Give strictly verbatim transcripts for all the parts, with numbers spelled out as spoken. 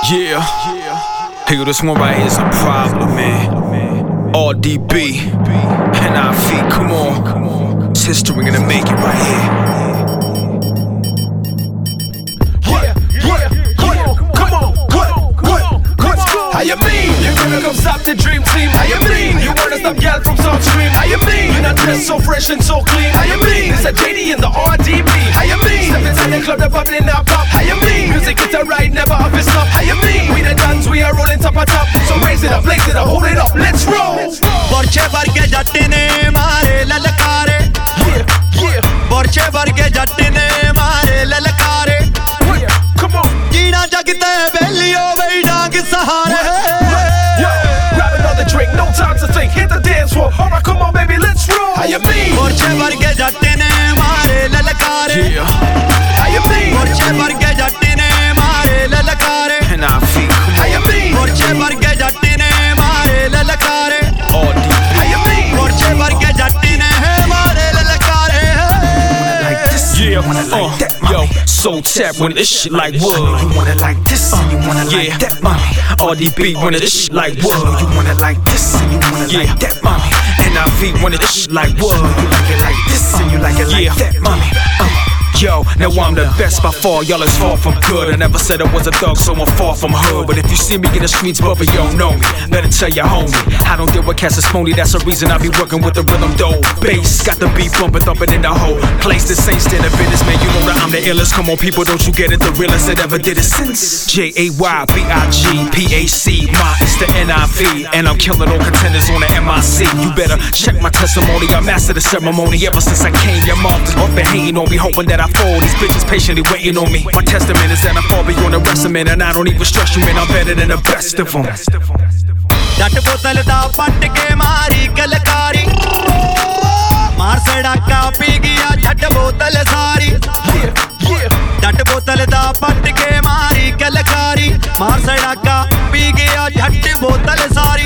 Yeah, hey, yo, this one right here is a problem, man. R D B, N I V, come on. It's history gonna make it right here. Yeah, yeah, come on, come on, come on, come on, come on. How you mean? You're gonna come stop the dream team? How you mean? You wanna stop y'all from South Stream? How you mean? You're not dressed so fresh and so clean? How you mean? It's a J D in the R D B. How you mean? Step inside the club, the bubbling now pop. How you mean? Music is a ride, never off it stop. How you mean? We the guns, we are rolling top of top. So raise it up, blaze it up, hold it up, let's roll. Borche varge jatte ne mare lalkare. Yeah, yeah. Borche varge jatte ne mare lalkare. Yeah, come on. Jeena jagte belliyo vai daag sahare. Yo, grab another drink, no time to think. Hit the dance floor. Alright, come on, baby, let's roll. How you mean? Borche varge jatte ne mare lalkare. Yeah, How you mean? Borche varge jatte ne mare lalkare. N I V, come How on. you mean? Borche varge jatte ne mare lalkare. R D B, How you mean? Borche varge jatte ne mare lalkare. Like this, yeah, wanna uh, like that, yo, mommy. soul tap when this shit like I know wood. you wanna like this, and you wanna Yeah, like that, mommy. R D B when this shit like I know wood. you wanna like this, and you wanna Yeah, like that, mommy. N I V when this shit like I wood. know you like it like this, and you like it like Yeah. that, mommy. Uh. Yo, now I'm the best by far, y'all is far from good. I never said I was a thug, so I'm far from hood. But if you see me in the streets, brother, you don't know me. Better tell your homie, I don't deal with cats that's phony. That's the reason I be working with the rhythm dough. Bass, got the beat bumping, thumping in the whole place. This ain't stand of business, man, you know that I'm the illest. Come on, people, don't you get it, the realest that ever did it since. J A Y B I G P A C, my, it's the N I V. And I'm killing all contenders on the M I C. You better check my testimony, I mastered the ceremony. Ever since I came, your mom has been hating on me, hoping that I fall. These bitches patiently waiting on me. My testament is that I'm far beyond the rest of men, and I don't even stress you, man, I'm better than the best of them. जट बोतल दा पट के मारी कलकारी मार सड़ाका P गया जट बोतल सारी जट बोतल दा पट के मारी कलकारी मार सड़ाका पी गया जट बोतल सारी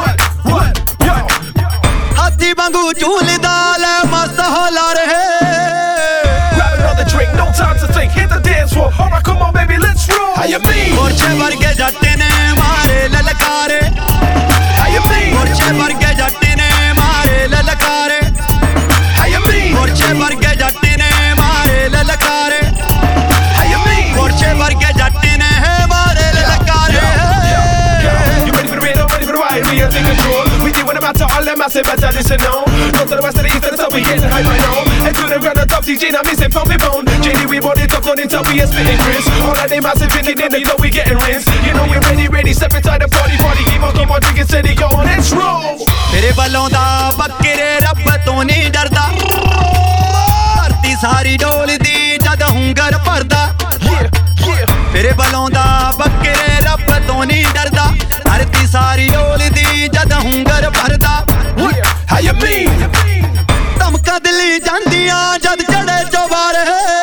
हाथी वांगू झूलदा ले मस्त होला रहे Grab another drink, no time to think. Hit the dance floor. Alright, come on, baby, let's roll. How you mean? borche varge jatte ne mare lalkare How you mean? borche varge jatte ne mare lalkare How you mean? borche varge jatte ne mare lalkare How you mean? borche varge jatte ne mare lalkare You ready for the rhythm? Ready for the ride? We are in control. We deal with the matter, all the massive better listen now. Go to the west of the east and the south, we getting hype right now. And to the ground, the top D J, now me say pump it bone. J D, we bought it up, on it up, we are spitting Chris. All of them massive in it, you know we getting rinsed. You know we ready, ready, step inside the party, party. Keep on, keep on drinking, steady, go on, let's roll. तेरे बलों दा बकरे रब तो नहीं डरदा धरती सारी डोलदी जद हुंगर भरदा तेरे बलों दा बकरे रब तो नहीं डरदा धरती सारी डोलदी जद हुंगर भरदा How you mean? धमका दिली जांदियां जद चढ़े Chobhar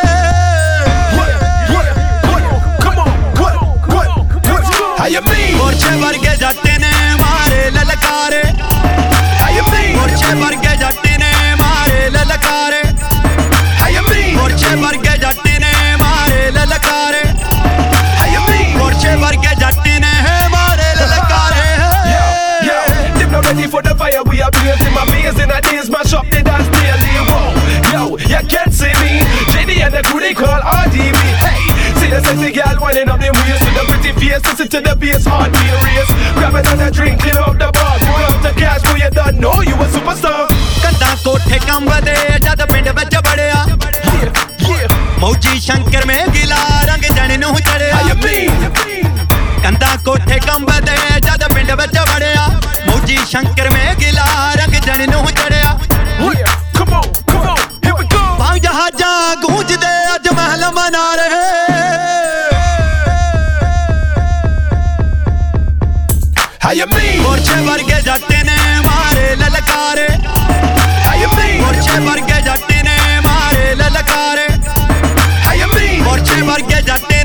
Come on, what, what, what? How you mean? borche varge jatte ne mare lalkare How you mean? borche varge jatte ne mare lalkare How you mean? borche varge jatte ne mare lalkare How you mean? borche varge jatte ne mare lalkare Yo, yo, them not ready for the fire. We are blazing my beers and ideas, mash up the dance daily. Whoa, yo, you can't see me. J D and the crew they call R D B. Hey, see the sexy girl winding up them waist with the pretty face, listen to the bass, heart beat race. Grab another drink, clear up the bar, pull up the cash, boy you don't know you a superstar. ਕੰਦਾ ਕੋਠੇ ਕੰਬਦੇ ਜਦ ਪਿੰਡ ਵਿੱਚ ਬੜਿਆ ਮੌਜੀ ਸ਼ੰਕਰ ਮੇ ਗਿਲਾ ਰੰਗ ਜਣ ਨੂੰ ਚੜਿਆ How you mean? ਕੰਦਾ ਕੋਠੇ ਕੰਬਦੇ ਜਦ ਪਿੰਡ ਵਿੱਚ ਬੜਿਆ ਮੌਜੀ ਸ਼ੰਕਰ ਮੇ ਗਿਲਾ ਰੰਗ ਜਣ ਨੂੰ ਚੜਿਆ Come on, come on, here we go. ਬਾਗ ਜਹਾਜ਼ਾਂ ਗੂੰਜਦੇ ਅੱਜ ਮਹਿਲ ਮਨਾ ਰਹੇ How you mean? borche varge jatte ne mare lalkare How you mean? borche varge jatte ne mare lalkare How you mean? borche varge jatte